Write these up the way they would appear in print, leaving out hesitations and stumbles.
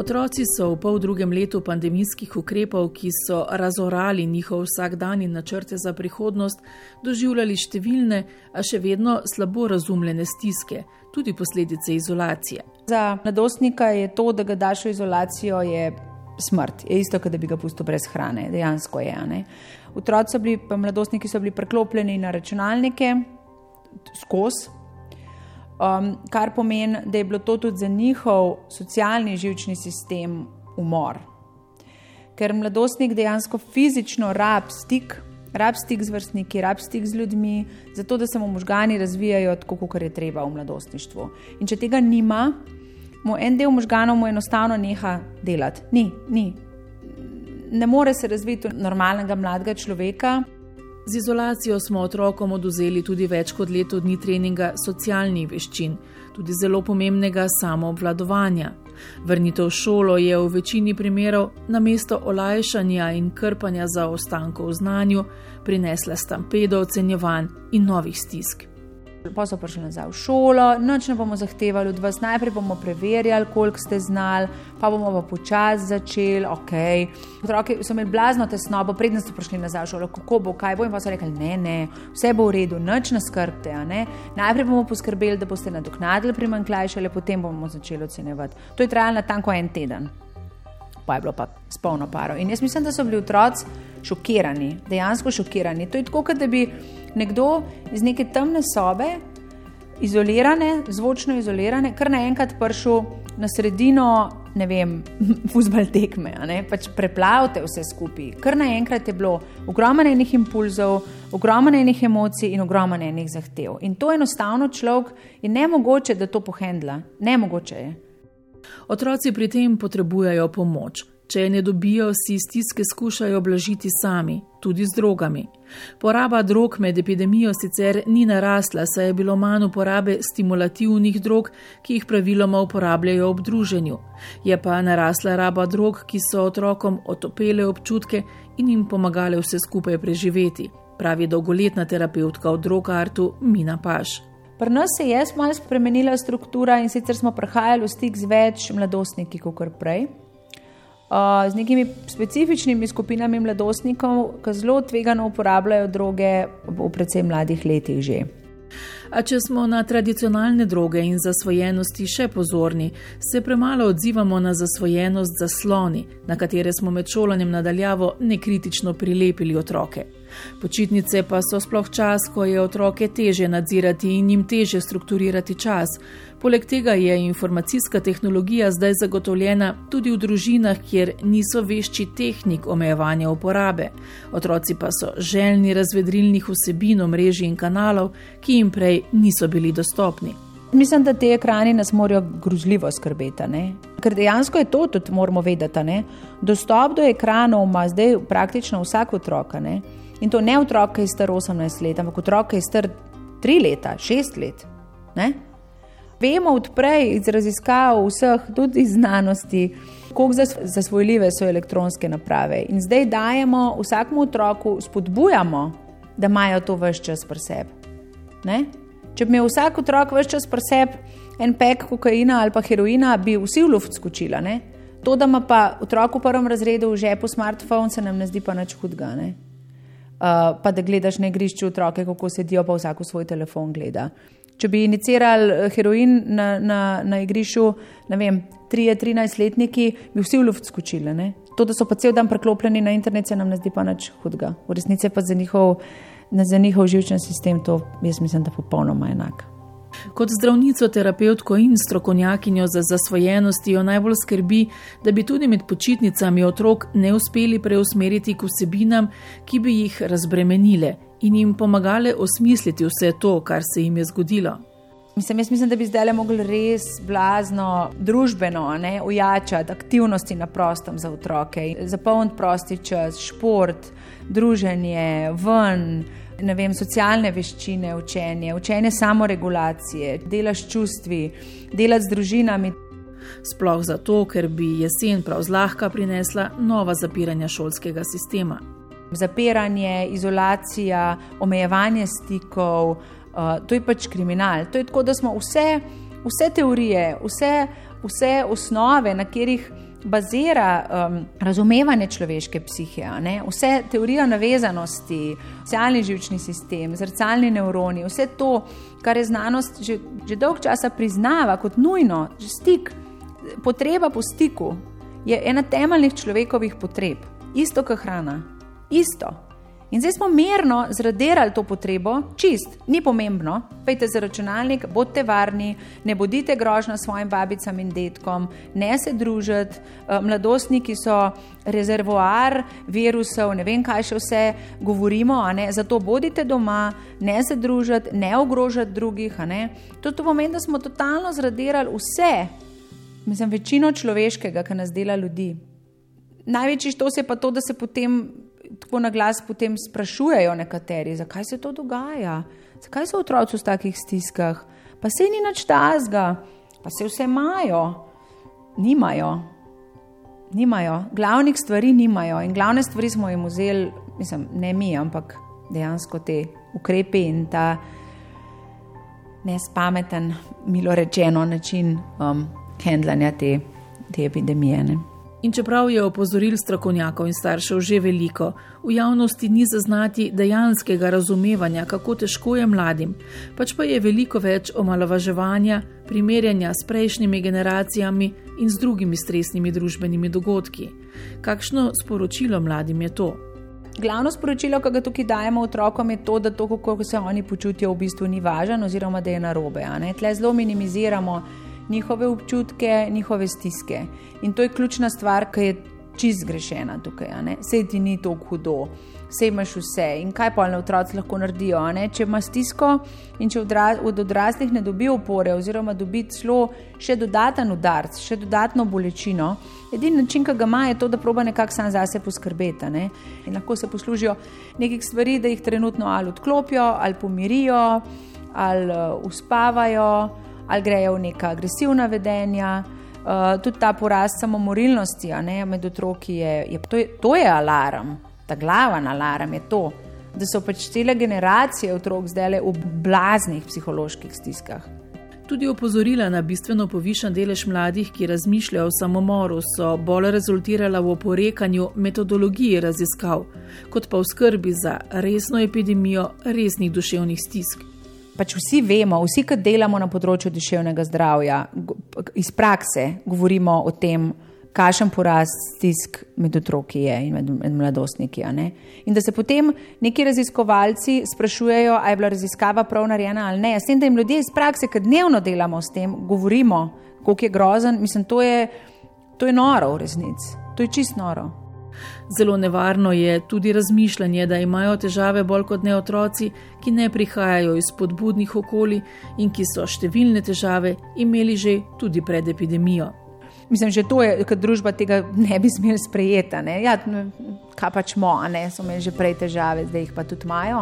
Otroci so v poldrugem letu pandemijskih ukrepov, ki so razorali njihov vsakdan in načrte za prihodnost, doživljali številne, a še vedno slabo razumljene stiske, tudi posledice izolacije. Za mladostnika je to, da ga daš v izolacijo, je smrt. Je isto, kot da bi ga pustil brez hrane. Dejansko je. Ne? Otroci pa mladostniki so bili preklopljeni na računalnike skozi, kar pomeni, da je bilo to tudi za njihov socialni živčni sistem umor. Ker mladostnik dejansko fizično rab stik z vrstniki, rab stik z ljudmi, zato da se mu možgani razvijajo tako, kot je treba v mladostništvu. In če tega nima, mu en del možganov mu enostavno neha delati. Ni. Ne more se razviti v normalnega mladega človeka. Z izolacijo smo otrokom odvzeli tudi več kot leto dni treninga socialnih veščin, tudi zelo pomembnega samoobvladovanja. Vrnitev v šolo je v večini primerov namesto olajšanja in krpanja zaostankov v znanju prinesla stampedo ocenjevanj in novih stisk. Pa so prišli nazaj v šolo, nič ne bomo zahtevali od vas, najprej bomo preverjali, koliko ste znali, pa bomo pa počasi začeli, okej. Otroci so imeli blazno tesnobo, predtem so prišli nazaj v šolo, kako bo, kaj bo, in pa so rekli, ne, vse bo v redu, nič ne skrbte, ne. Najprej bomo poskrbeli, da boste nadoknadili primanjkljaj, šele potem bomo začeli ocenjevati. To je trajalo natanko en teden. Pa je bilo pa s polno paro. In jaz mislim, da so bili otroci šokirani, dejansko šokirani. To je tako, kot da bi nekdo iz neke temne sobe, izolirane, zvočno izolirane, kar naenkrat prišel na sredino, ne vem, fuzbal tekme, pač preplavite vse skupaj. Kar naenkrat je bilo ogromno enih impulzov, ogromno enih emocij in ogromno enih zahtev. In to enostavno človek je nemogoče, da to pohendla. Nemogoče je. Otroci pri tem potrebujejo pomoč. Če je ne dobijo, si stiske skušajo blažiti sami, tudi z drogami. Poraba drog med epidemijo sicer ni narasla, saj je bilo manj uporabe stimulativnih drog, ki jih praviloma uporabljajo ob druženju. Je pa narasla raba drog, ki so otrokom otopele občutke in jim pomagale vse skupaj preživeti, pravi dolgoletna terapevtka v Drogartu Mina Paš. Pri nas se je malo spremenila struktura in sicer smo prihajali v stik z več mladostniki kot prej. Z nekimi specifičnimi skupinami mladostnikov, ki zelo tvegano uporabljajo droge v predvsem mladih letih že. A če smo na tradicionalne droge in zasvojenosti še pozorni, se premalo odzivamo na zasvojenost zasloni, na katere smo med šolanjem nadaljavo nekritično prilepili otroke. Počitnice pa so sploh čas, ko je otroke težje nadzirati in jim težje strukturirati čas. Poleg tega je informacijska tehnologija zdaj zagotovljena tudi v družinah, kjer niso vešči tehnik omejevanja uporabe. Otroci pa so željni razvedrilnih vsebin, omrežij in kanalov, ki jim prej niso bili dostopni. Mislim, da te ekrani nas morajo grozljivo skrbeti, ne? Ker dejansko je to tudi moramo vedeti, ne? Dostop do ekranov ima zdaj praktično vsak otrok, ne? In to ne otrok, ki je star 18 let, ampak otrok, ki je star 3 leta, 6 let, ne? Vemo odprej iz raziskav vseh, tudi iz znanosti, koliko zasvojljive so elektronske naprave. In zdaj dajemo vsakmu otroku, spodbujamo, da imajo to ves čas pri sebi, ne? Če bi imel vsak otrok ves čas pri sebi en pek kokaina ali pa heroina, bi vsi v luft skočila, ne? To, da ima pa otrok v prvem razredu v žepu smartphone, se nam ne zdi pa nič hudega, ne? Pa da gledaš na igrišču otroke, kako sedijo, pa vsak v svoj telefon gleda. Če bi inicirali heroin na igrišču, ne vem, 13-letniki, bi vsi v luft skočili, ne? To, da so pa cel dan preklopljeni na internet, se nam ne zdi pa nič hudega. V resnici pa za njihov živčni sistem to, jaz mislim, da popolnoma enak. Kot zdravnico, terapevtko in strokovnjakinjo za zasvojenosti jo najbolj skrbi, da bi tudi med počitnicami otrok ne uspeli preusmeriti k vsebinam, ki bi jih razbremenile in jim pomagale osmisliti vse to, kar se jim je zgodilo. Jaz mislim, da bi zdaj mogli res blazno družbeno ujačati aktivnosti na prostem za otroke, zapolniti prosti čas, šport, druženje, ven, ne vem, socialne veščine, učenje samoregulacije, dela s čustvi, delati z družinami. Sploh zato, ker bi jesen prav zlahka prinesla nova zapiranja šolskega sistema. Zapiranje, izolacija, omejevanje stikov, to je pač kriminal. To je tako, da smo vse teorije, vse osnove, na katerih bazira razumevanje človeške psihe, ne? Vse teorija navezanosti, socialni živčni sistem, zrcalni nevroni, vse to, kar je znanost že dolg časa priznava kot nujno, že stik, potreba po stiku je ena temeljnih človekovih potreb. Isto kot hrana. Isto. In zdaj smo mirno zradirali to potrebo, čist, ni pomembno, pejte za računalnik, bodite varni, ne bodite grožnja svojim babicam in detkom, ne se družiti, mladostniki so rezervoar virusov, ne vem kaj še vse govorimo, zato bodite doma, ne se družiti, ne ogrožati drugih. To pomeni, da smo totalno zradirali vse, večino človeškega, kar nas dela ljudi. Največji štos je pa to, da se potem tako na glas potem sprašujejo nekateri, zakaj se to dogaja, zakaj so otroci v takih stiskah, pa sej ni nič tazga, pa se vse nimajo, glavnih stvari nimajo in glavne stvari smo jim vzeli, ne mi, ampak dejansko te ukrepe in ta nespameten, milo rečeno, način handlanja te epidemije, ne. In čeprav je opozoril strokovnjakov in staršev že veliko, v javnosti ni zaznati dejanskega razumevanja, kako težko je mladim, pač pa je veliko več omalovaževanja, primerjanja s prejšnjimi generacijami in z drugimi stresnimi družbenimi dogodki. Kakšno sporočilo mladim je to? Glavno sporočilo, ki ga tukaj dajemo otrokom, je to, da to, kako se oni počutijo, v bistvu ni važno oziroma da je narobe. Tle zelo minimiziramo njihove občutke, njihove stiske. In to je ključna stvar, ki je čisto zgrešena tukaj. Sej ti ni toliko hudo, sej imaš vse. In kaj pa otroci lahko naredijo? Če ima stisko in če od odraslih ne dobi opore oziroma dobi celo še dodaten udarc, še dodatno bolečino, edini način, ki ga ima, je to, da proba nekako sam zase poskrbeti. In lahko se poslužijo nekih stvari, da jih trenutno ali odklopijo, ali pomirijo, ali uspavajo, ali grejo v neka agresivna vedenja. Tudi ta porast samomorilnosti med otroki to je alarm, ta glaven alarm je to, da so pač cele generacije otrok zdajle v blaznih psiholoških stiskah. Tudi opozorila na bistveno povišan delež mladih, ki razmišljajo o samomoru, so bolj rezultirala v oporekanju metodologiji raziskav, kot pa v skrbi za resno epidemijo resnih duševnih stisk. Pač vsi vemo, vsi, ki delamo na področju duševnega zdravja, iz prakse govorimo o tem, kakšen porast stisk med otroki je in med mladostniki. In da se potem neki raziskovalci sprašujejo, a je bila raziskava prav narejena ali ne. S tem, da jim ljudje iz prakse, ki dnevno delamo s tem, govorimo, koliko je grozen, to je noro v resnici. To je čist noro. Zelo nevarno je tudi razmišljanje, da imajo težave bolj kot ne otroci, ki ne prihajajo iz spodbudnih okolij in ki so številne težave imeli že tudi pred epidemijo. Že to je, ker družba tega ne bi smeli sprejeti. Ja, kaj pač so imeli že prej težave, zdaj jih pa tudi imajo.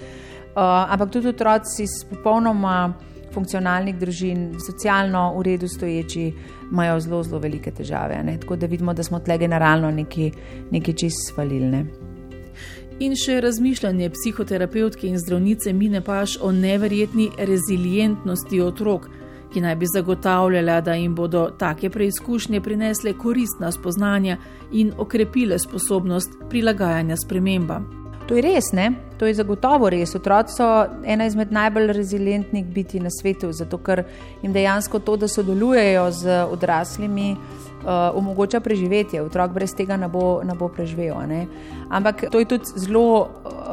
Ampak tudi otroci s popolnoma funkcionalnih družin, socialno v redu stoječi, imajo zelo, zelo velike težave. Tako da vidimo, da smo tle generalno neki čist svalilne. In še razmišljanje psihoterapevtke in zdravnice Mine Paš o neverjetni rezilientnosti otrok, ki naj bi zagotavljala, da jim bodo take preizkušnje prinesle koristna spoznanja in okrepile sposobnost prilagajanja spremembam. To je res, ne? To je zagotovo res. Otroci so ena izmed najbolj rezilientnih biti na svetu, zato ker jim dejansko to, da sodelujejo z odraslimi, omogoča preživetje. Otrok brez tega ne bo preživel. Ampak to je tudi zelo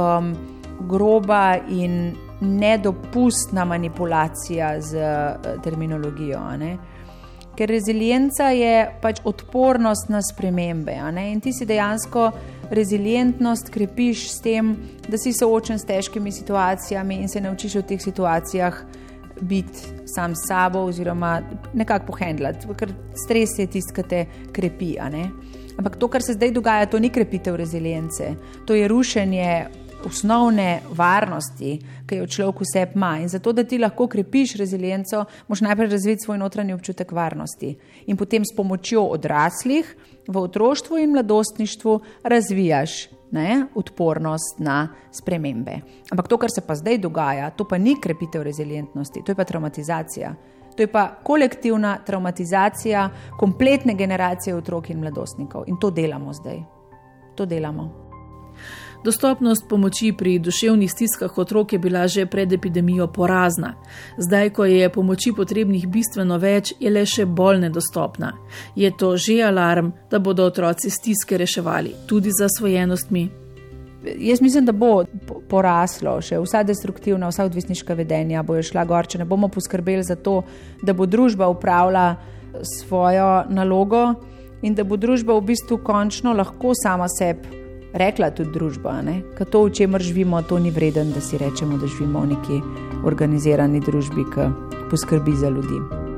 groba in nedopustna manipulacija z terminologijo. Ker rezilienca je pač odpornost na spremembe. In ti si dejansko rezilientnost krepiš s tem, da si soočen s težkimi situacijami in se naučiš v teh situacijah biti sam s sabo oziroma nekako pohendlati, ker stres je tisti, ki te krepi. Ampak to, kar se zdaj dogaja, to ni krepitev rezilience, to je rušenje osnovne varnosti, ki jo človek v sebi ima. In zato, da ti lahko krepiš rezilienco, moraš najprej razviti svoj notranji občutek varnosti in potem s pomočjo odraslih v otroštvu in mladostništvu razvijaš odpornost na spremembe. Ampak to, kar se pa zdaj dogaja, to pa ni krepitev rezilientnosti, to je pa traumatizacija. To je pa kolektivna traumatizacija kompletne generacije otrok in mladostnikov. In to delamo zdaj. To delamo. Dostopnost pomoči pri duševnih stiskah otrok je bila že pred epidemijo porazna. Zdaj, ko je pomoči potrebnih bistveno več, je le še bolj nedostopna. Je to že alarm, da bodo otroci stiske reševali, tudi z zasvojenostmi? Jaz mislim, da bo poraslo še vsa destruktivna, vsa odvisniška vedenja bojo šla gor, če ne bomo poskrbeli za to, da bo družba upravila svojo nalogo in da bo družba v bistvu končno lahko sama sebi rekla tudi družba, ker to, v čemer živimo, to ni vreden, da si rečemo, da živimo v neki organizirani družbi, ki poskrbi za ljudi.